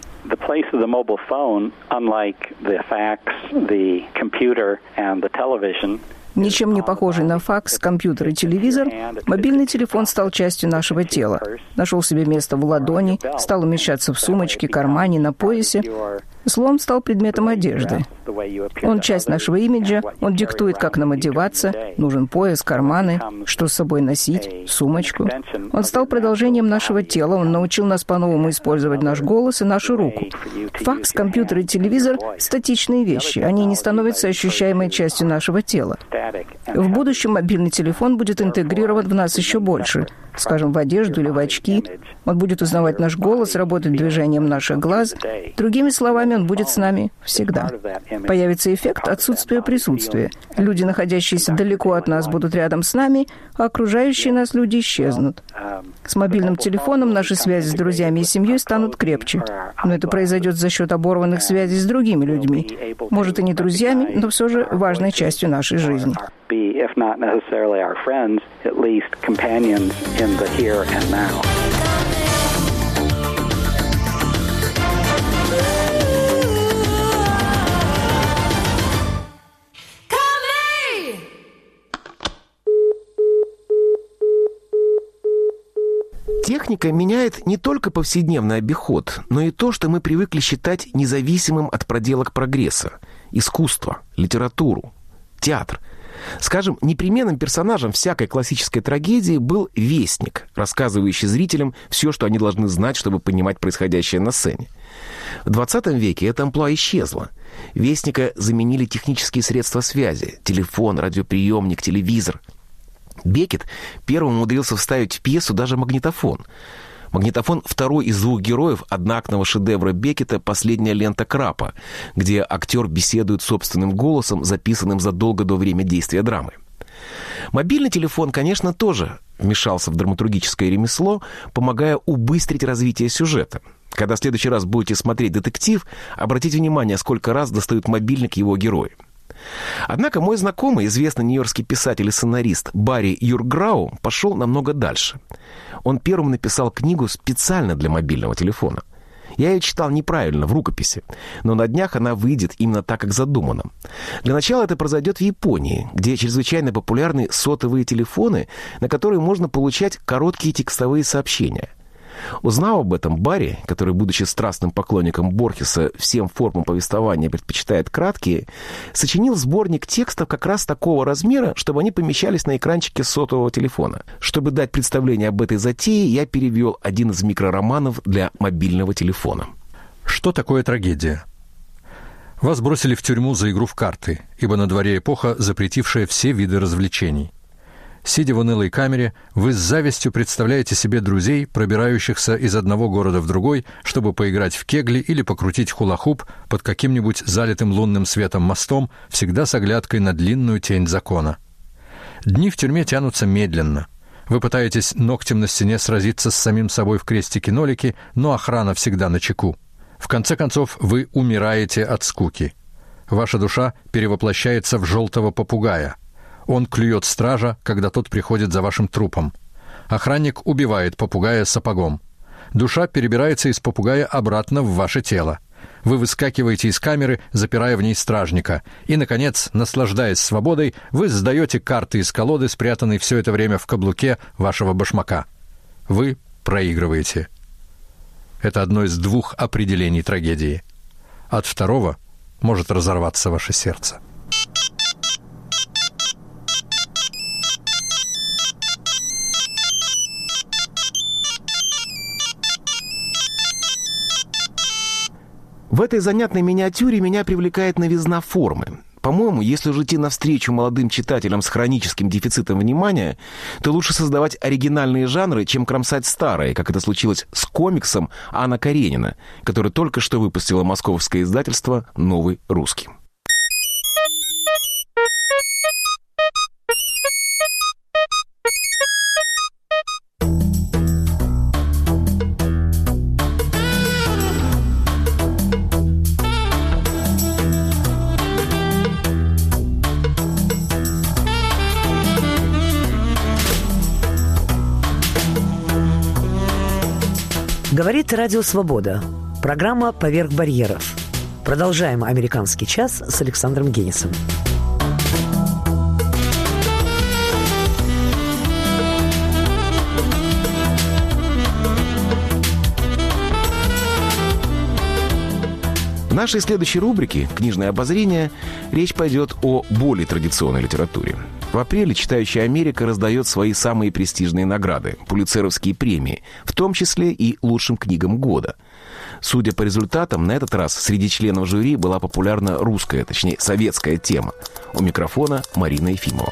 Ничем не похожий на факс, компьютер и телевизор, мобильный телефон стал частью нашего тела. Нашел себе место в ладони, стал умещаться в сумочке, кармане, на поясе. Словом, стал предметом одежды. Он часть нашего имиджа, он диктует, как нам одеваться, нужен пояс, карманы, что с собой носить, сумочку. Он стал продолжением нашего тела, он научил нас по-новому использовать наш голос и нашу руку. Факс, компьютер и телевизор – статичные вещи, они не становятся ощущаемой частью нашего тела. В будущем мобильный телефон будет интегрирован в нас еще больше, скажем, в одежду или в очки. Он будет узнавать наш голос, работать движением наших глаз. Другими словами, он будет с нами всегда. Появится эффект отсутствия присутствия. Люди, находящиеся далеко от нас, будут рядом с нами, а окружающие нас люди исчезнут. С мобильным телефоном наши связи с друзьями и семьей станут крепче. Но это произойдет за счет оборванных связей с другими людьми. Может, и не друзьями, но все же важной частью нашей жизни. Техника меняет не только повседневный обиход, но и то, что мы привыкли считать независимым от проделок прогресса. Искусство, литературу, театр. Скажем, непременным персонажем всякой классической трагедии был вестник, рассказывающий зрителям все, что они должны знать, чтобы понимать происходящее на сцене. В двадцатом веке это амплуа исчезло. Вестника заменили технические средства связи – телефон, радиоприемник, телевизор. Беккет первым умудрился вставить в пьесу даже магнитофон. Магнитофон — второй из двух героев одноактного шедевра Беккета «Последняя лента Крапа», где актер беседует собственным голосом, записанным задолго до времени действия драмы. Мобильный телефон, конечно, тоже вмешался в драматургическое ремесло, помогая убыстрить развитие сюжета. Когда в следующий раз будете смотреть детектив, обратите внимание, сколько раз достают мобильник его герои. Однако мой знакомый, известный нью-йоркский писатель и сценарист Барри Юрграу, пошел намного дальше. Он первым написал книгу специально для мобильного телефона. Я ее читал неправильно, в рукописи, но на днях она выйдет именно так, как задумано. Для начала это произойдет в Японии, где чрезвычайно популярны сотовые телефоны, на которые можно получать короткие текстовые сообщения. Узнав об этом, Барри, который, будучи страстным поклонником Борхеса, всем формам повествования предпочитает краткие, сочинил сборник текстов как раз такого размера, чтобы они помещались на экранчике сотового телефона. Чтобы дать представление об этой затее, я перевел один из микророманов для мобильного телефона. Что такое трагедия? Вас бросили в тюрьму за игру в карты, ибо на дворе эпоха, запретившая все виды развлечений. Сидя в унылой камере, вы с завистью представляете себе друзей, пробирающихся из одного города в другой, чтобы поиграть в кегли или покрутить хула-хуп под каким-нибудь залитым лунным светом мостом, всегда с оглядкой на длинную тень закона. Дни в тюрьме тянутся медленно. Вы пытаетесь ногтем на стене сразиться с самим собой в крестике-нолике, но охрана всегда начеку. В конце концов, вы умираете от скуки. Ваша душа перевоплощается в желтого попугая. Он клюет стража, когда тот приходит за вашим трупом. Охранник убивает попугая сапогом. Душа перебирается из попугая обратно в ваше тело. Вы выскакиваете из камеры, запирая в ней стражника. И, наконец, наслаждаясь свободой, вы сдаете карты из колоды, спрятанной все это время в каблуке вашего башмака. Вы проигрываете. Это одно из двух определений трагедии. От второго может разорваться ваше сердце. В этой занятной миниатюре меня привлекает новизна формы. По-моему, если же идти навстречу молодым читателям с хроническим дефицитом внимания, то лучше создавать оригинальные жанры, чем кромсать старые, как это случилось с комиксом Анна Каренина, который только что выпустило московское издательство «Новый русский». Говорит Радио Свобода. Программа «Поверх барьеров». Продолжаем «Американский час» с Александром Генисом. В нашей следующей рубрике «Книжное обозрение» речь пойдет о более традиционной литературе. В апреле «Читающая Америка» раздает свои самые престижные награды – пулитцеровские премии, в том числе и лучшим книгам года. Судя по результатам, на этот раз среди членов жюри была популярна русская, точнее, советская тема. У микрофона Марина Ефимова.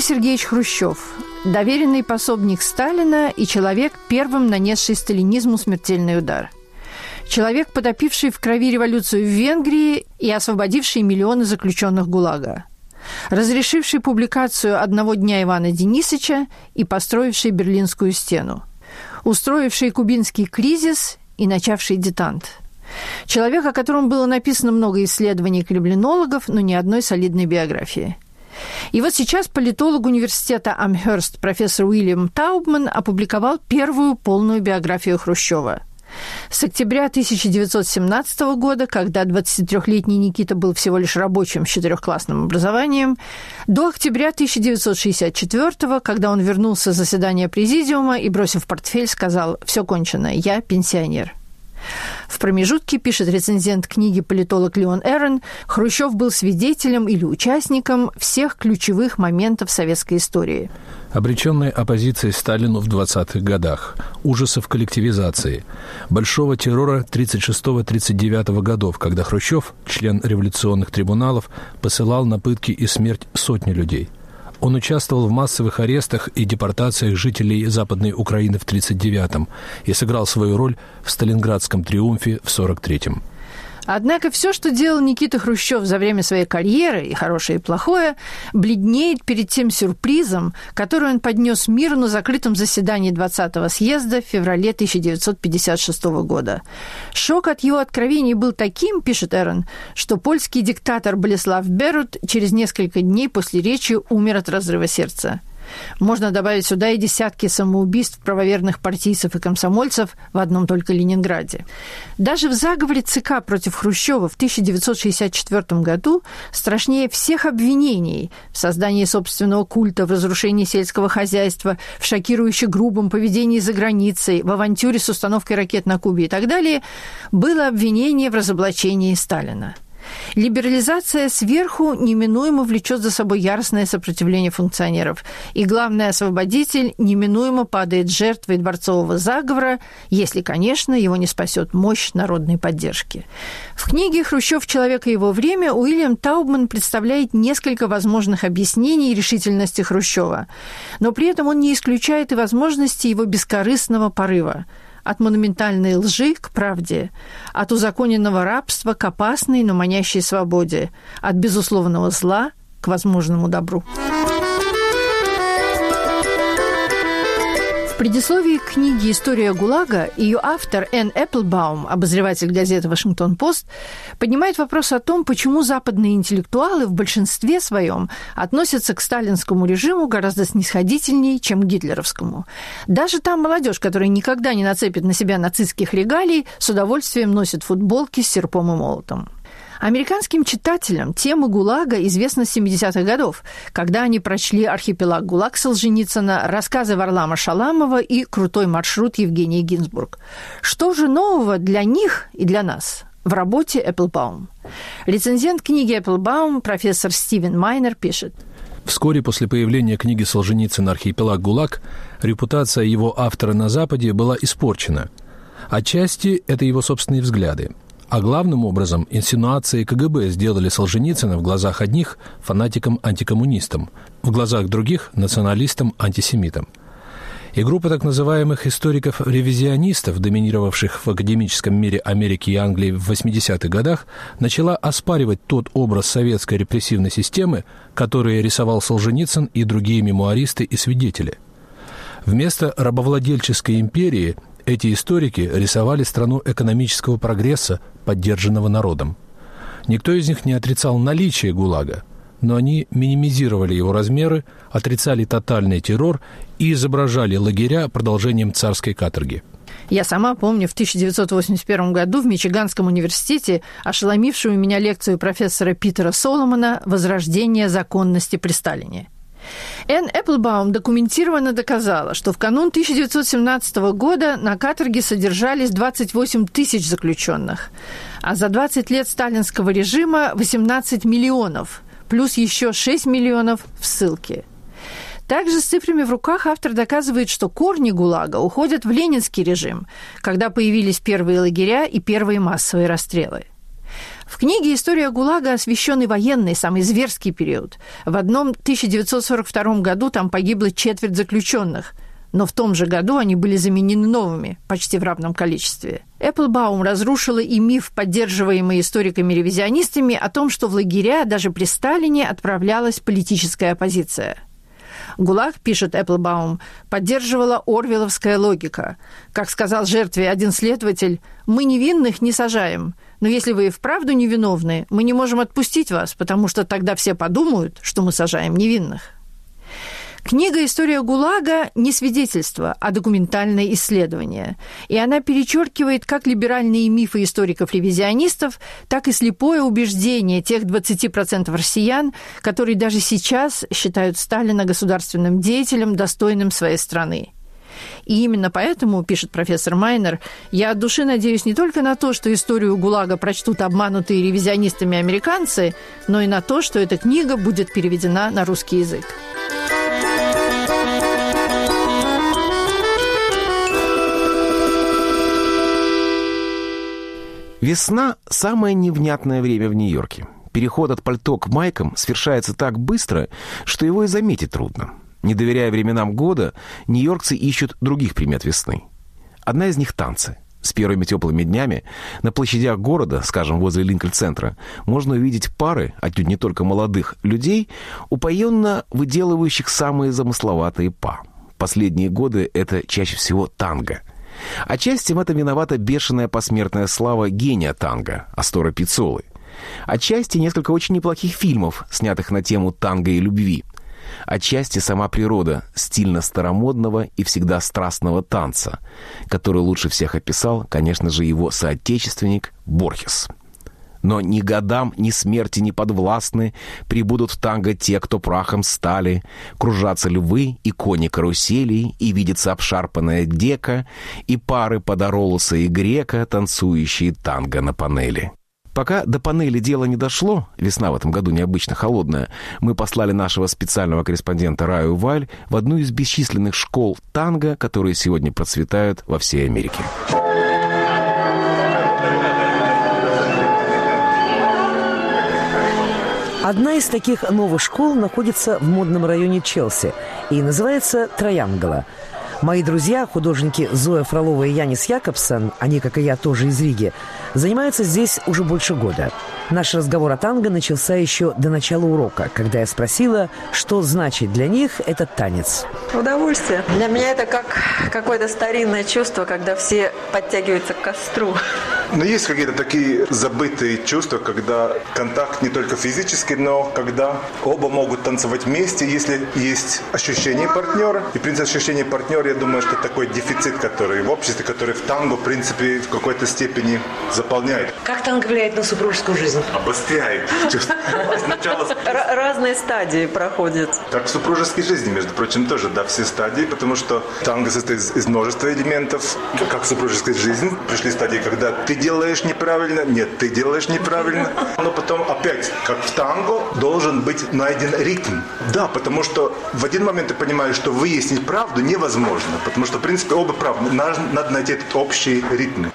Иосиф Сергеевич Хрущев, доверенный пособник Сталина и человек, первым нанесший сталинизму смертельный удар. Человек, потопивший в крови революцию в Венгрии и освободивший миллионы заключенных ГУЛАГа. Разрешивший публикацию «Одного дня» Ивана Денисовича и построивший Берлинскую стену. Устроивший кубинский кризис и начавший детант. Человек, о котором было написано много исследований криминологов, но ни одной солидной биографии. И вот сейчас политолог университета Амхерст профессор Уильям Таубман опубликовал первую полную биографию Хрущева. С октября тысяча девятьсот семнадцатого года, когда двадцатитрёхлетний Никита был всего лишь рабочим с четырехклассным образованием, до октября тысяча девятьсот шестьдесят четвёртого, когда он вернулся с заседания президиума и, бросив портфель, сказал: «Все кончено, я пенсионер». В промежутке, пишет рецензент книги политолог Леон Эрен, Хрущев был свидетелем или участником всех ключевых моментов советской истории. Обреченной оппозицией Сталину в двадцатых годах, ужасов коллективизации, большого террора тридцать шестого — тридцать девятого годов, когда Хрущев, член революционных трибуналов, посылал на пытки и смерть сотни людей. Он участвовал в массовых арестах и депортациях жителей Западной Украины в тридцать девятом и сыграл свою роль в Сталинградском триумфе в сорок третьем. Однако все, что делал Никита Хрущев за время своей карьеры, и хорошее, и плохое, бледнеет перед тем сюрпризом, который он поднес миру на закрытом заседании двадцатого съезда в феврале тысяча девятьсот пятьдесят шестого года. Шок от его откровений был таким, пишет Эрен, что польский диктатор Болеслав Берут через несколько дней после речи умер от разрыва сердца. Можно добавить сюда и десятки самоубийств правоверных партийцев и комсомольцев в одном только Ленинграде. Даже в заговоре ЦК против Хрущева в тысяча девятьсот шестьдесят четвёртом году страшнее всех обвинений в создании собственного культа, в разрушении сельского хозяйства, в шокирующе грубом поведении за границей, в авантюре с установкой ракет на Кубе и так далее, было обвинение в разоблачении Сталина. Либерализация сверху неминуемо влечет за собой яростное сопротивление функционеров. И главный освободитель неминуемо падает жертвой дворцового заговора, если, конечно, его не спасет мощь народной поддержки. В книге «Хрущев. Человек и его время» Уильям Таубман представляет несколько возможных объяснений решительности Хрущева. Но при этом он не исключает и возможности его бескорыстного порыва. От монументальной лжи к правде, от узаконенного рабства к опасной, но манящей свободе, от безусловного зла к возможному добру. В предисловии к книге «История ГУЛАГа» ее автор Энн Эпплбаум, обозреватель газеты «Вашингтон-Пост», поднимает вопрос о том, почему западные интеллектуалы в большинстве своем относятся к сталинскому режиму гораздо снисходительнее, чем к гитлеровскому. Даже та молодежь, которая никогда не нацепит на себя нацистских регалий, с удовольствием носит футболки с серпом и молотом. Американским читателям тема ГУЛАГа известна с семидесятых годов, когда они прочли «Архипелаг ГУЛАГ» Солженицына, рассказы Варлама Шаламова и «Крутой маршрут» Евгении Гинзбург. Что же нового для них и для нас в работе Эпплбаум? Рецензент книги Эпплбаум, профессор Стивен Майнер, пишет: Вскоре после появления книги Солженицына «Архипелаг ГУЛАГ» репутация его автора на Западе была испорчена. Отчасти это его собственные взгляды. А главным образом инсинуации КГБ сделали Солженицына в глазах одних фанатиком-антикоммунистом, в глазах других националистом-антисемитом. И группа так называемых историков-ревизионистов, доминировавших в академическом мире Америки и Англии в восьмидесятых годах, начала оспаривать тот образ советской репрессивной системы, который рисовал Солженицын и другие мемуаристы и свидетели. Вместо рабовладельческой империи эти историки рисовали страну экономического прогресса, поддержанного народом. Никто из них не отрицал наличие ГУЛАГа, но они минимизировали его размеры, отрицали тотальный террор и изображали лагеря продолжением царской каторги. Я сама помню в тысяча девятьсот восемьдесят первом году в Мичиганском университете ошеломившую меня лекцию профессора Питера Соломона «Возрождение законности при Сталине». Энн Эпплбаум документированно доказала, что в канун тысяча девятьсот семнадцатого года на каторге содержались двадцать восемь тысяч заключенных, а за двадцать лет сталинского режима восемнадцать миллионов, плюс еще шесть миллионов в ссылке. Также с цифрами в руках автор доказывает, что корни ГУЛАГа уходят в ленинский режим, когда появились первые лагеря и первые массовые расстрелы. В книге «История ГУЛАГа» освещен и военный, самый зверский период. В одном тысяча девятьсот сорок втором году там погибло четверть заключенных, но в том же году они были заменены новыми, почти в равном количестве. Эпплбаум разрушила и миф, поддерживаемый историками-ревизионистами, о том, что в лагеря даже при Сталине отправлялась политическая оппозиция. ГУЛАГ, пишет Эпплбаум, поддерживала орвелловская логика. Как сказал жертве один следователь, «Мы невинных не сажаем, но если вы и вправду невиновны, мы не можем отпустить вас, потому что тогда все подумают, что мы сажаем невинных». Книга «История ГУЛАГа» не свидетельство, а документальное исследование. И она перечеркивает как либеральные мифы историков-ревизионистов, так и слепое убеждение тех двадцати процентов россиян, которые даже сейчас считают Сталина государственным деятелем, достойным своей страны. И именно поэтому, пишет профессор Майнер, я от души надеюсь не только на то, что историю ГУЛАГа прочтут обманутые ревизионистами американцы, но и на то, что эта книга будет переведена на русский язык. Весна – самое невнятное время в Нью-Йорке. Переход от пальто к майкам совершается так быстро, что его и заметить трудно. Не доверяя временам года, нью-йоркцы ищут других примет весны. Одна из них – танцы. С первыми теплыми днями на площадях города, скажем, возле Линкольн-центра, можно увидеть пары, отнюдь не только молодых, людей, упоенно выделывающих самые замысловатые па. Последние годы это чаще всего танго. Отчасти в этом виновата бешеная посмертная слава гения танго Астора Пиццолы. Отчасти несколько очень неплохих фильмов, снятых на тему танго и любви. Отчасти сама природа стильно-старомодного и всегда страстного танца, который лучше всех описал, конечно же, его соотечественник Борхес. Но ни годам, ни смерти не подвластны, прибудут в танго те, кто прахом стали, кружатся львы и кони каруселей, и видится обшарпанная дека, и пары подоролоса и грека, танцующие танго на панели. Пока до панели дело не дошло, весна в этом году необычно холодная, мы послали нашего специального корреспондента Раю Валь в одну из бесчисленных школ танго, которые сегодня процветают во всей Америке. Одна из таких новых школ находится в модном районе Челси и называется «Троянгола». Мои друзья, художники Зоя Фролова и Янис Якобсон, они, как и я, тоже из Риги, занимаются здесь уже больше года. Наш разговор о танго начался еще до начала урока, когда я спросила, что значит для них этот танец. Удовольствие. Для меня это как какое-то старинное чувство, когда все подтягиваются к костру. Но есть какие-то такие забытые чувства, когда контакт не только физический, но когда оба могут танцевать вместе, если есть ощущение партнера. И, в принципе, ощущение партнера, я думаю, что такой дефицит, который в обществе, который в танго, в принципе, в какой-то степени заполняет. Как танго влияет на супружескую жизнь? Обостряет. Сначала... Разные стадии проходят. Как в супружеской жизни, между прочим, тоже, да, все стадии, потому что танго состоит из множества элементов. Как в супружеской жизни пришли стадии, когда ты делаешь неправильно, нет, ты делаешь неправильно. Но потом опять, как в танго, должен быть найден ритм. Да, потому что в один момент ты понимаешь, что выяснить правду невозможно, потому что, в принципе, оба правы. Надо, надо найти этот общий ритм.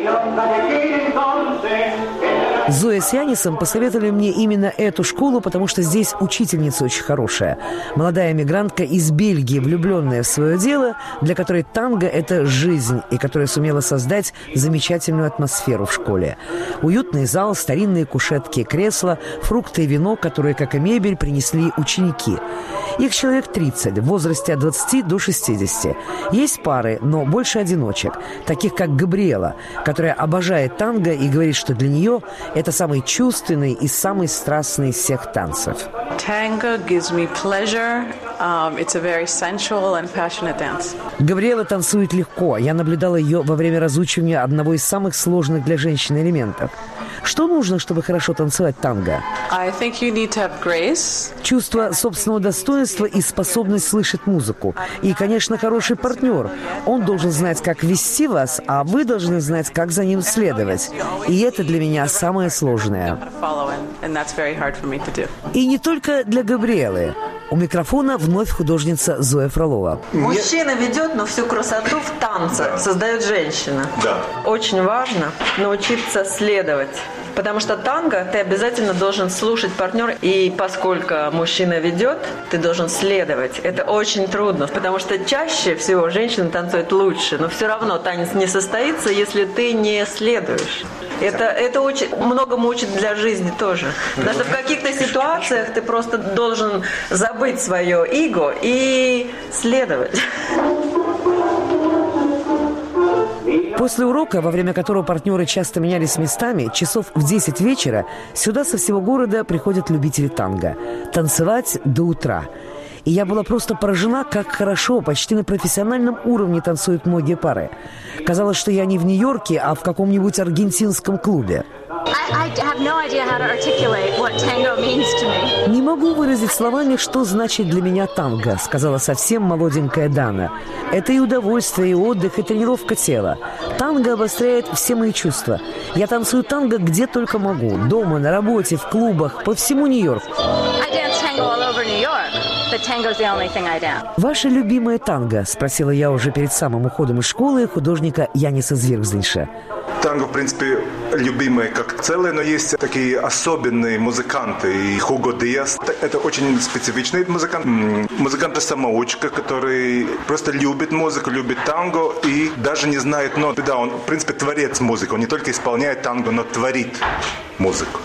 Зоя с Янисом посоветовали мне именно эту школу, потому что здесь учительница очень хорошая. Молодая мигрантка из Бельгии, влюбленная в свое дело, для которой танго – это жизнь, и которая сумела создать замечательную атмосферу в школе. Уютный зал, старинные кушетки, кресла, фрукты и вино, которые, как и мебель, принесли ученики. Их человек тридцать, в возрасте от двадцати до шестидесяти. Есть пары, но больше одиночек, таких как Габриэла, которая обожает танго и говорит, что для нее это самый чувственный и самый страстный из всех танцев. Tango gives me pleasure. Um, it's a very sensual and passionate dance. Габриэла танцует легко. Я наблюдала ее во время разучивания одного из самых сложных для женщин элементов. Что нужно, чтобы хорошо танцевать танго? I think you need to have grace. Чувство собственного достоинства и способность слышать музыку. И, конечно, хороший партнер. Он должен знать, как вести вас, а вы должны знать, как за ним следовать. И это для меня самое сложное. И не только для Габриэлы. У микрофона вновь художница Зоя Фролова. Мужчина ведет, но всю красоту в танце создает женщина. Да. Очень важно научиться следовать. Потому что танго ты обязательно должен слушать партнера. И поскольку мужчина ведет, ты должен следовать. Это очень трудно, потому что чаще всего женщина танцует лучше. Но все равно танец не состоится, если ты не следуешь. Это, это очень многому учит для жизни тоже. Потому что в каких-то ситуациях ты просто должен забыть свое эго и следовать. После урока, во время которого партнеры часто менялись местами, часов в десять вечера сюда со всего города приходят любители танго. Танцевать до утра. И я была просто поражена, как хорошо, почти на профессиональном уровне танцуют многие пары. Казалось, что я не в Нью-Йорке, а в каком-нибудь аргентинском клубе. «Не могу выразить словами, что значит для меня танго», — сказала совсем молоденькая Дана. «Это и удовольствие, и отдых, и тренировка тела. Танго обостряет все мои чувства. Я танцую танго где только могу. Дома, на работе, в клубах, по всему Нью-Йорку». «Ваше любимое танго?» — спросила я уже перед самым уходом из школы художника Яниса Звиргзлинша. Танго, в принципе, любимое как целое, но есть такие особенные музыканты. И Хуго Диас – это очень специфичный музыкант. Музыкант-самоучка, который просто любит музыку, любит танго и даже не знает нот. Да, он, в принципе, творец музыки. Он не только исполняет танго, но творит музыку.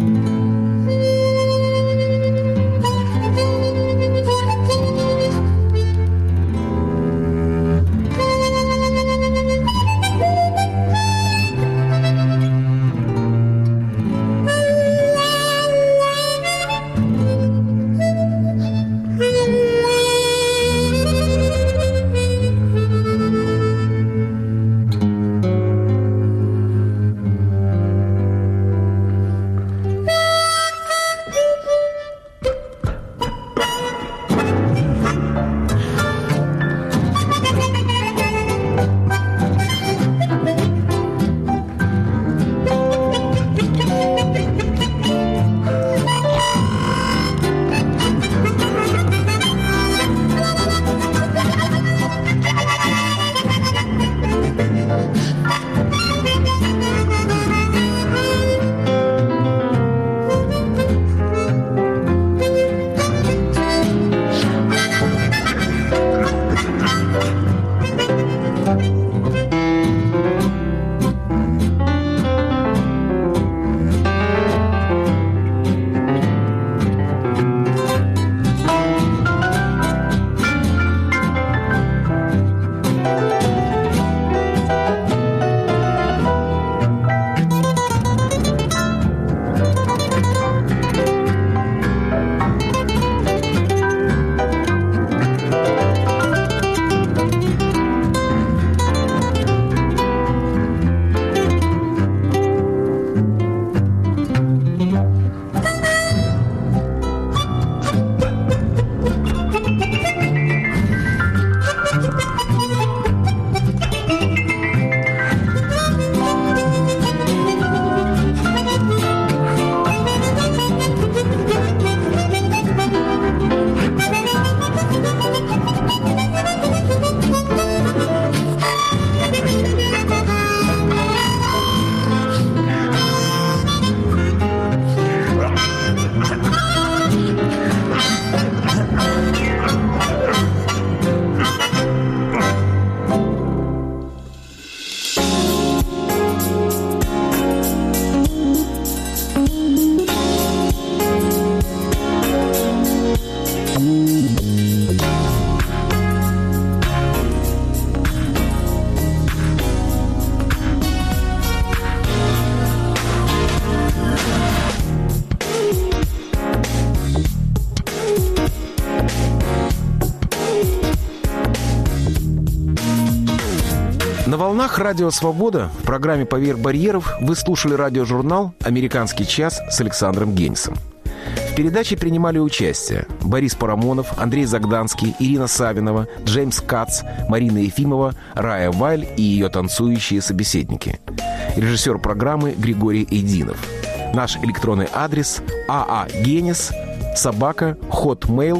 На волнах Радио Свобода в программе «Поверх барьеров» вы слушали радиожурнал «Американский час» с Александром Генисом. В передаче принимали участие Борис Парамонов, Андрей Загданский, Ирина Савинова, Джеймс Кац, Марина Ефимова, Рая Вайль и ее танцующие собеседники. Режиссер программы Григорий Эйдинов. Наш электронный адрес aa genis собака hotmail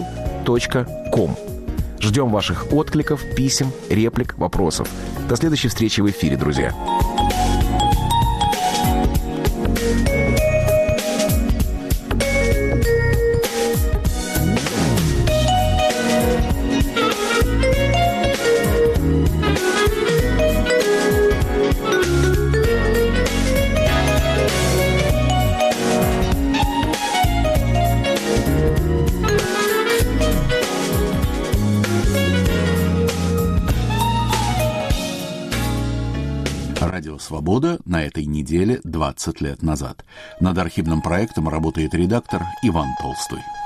точка ком. Ждем ваших откликов, писем, реплик, вопросов. До следующей встречи в эфире, друзья. Радио «Свобода» на этой неделе двадцать лет назад. Над архивным проектом работает редактор Иван Толстой.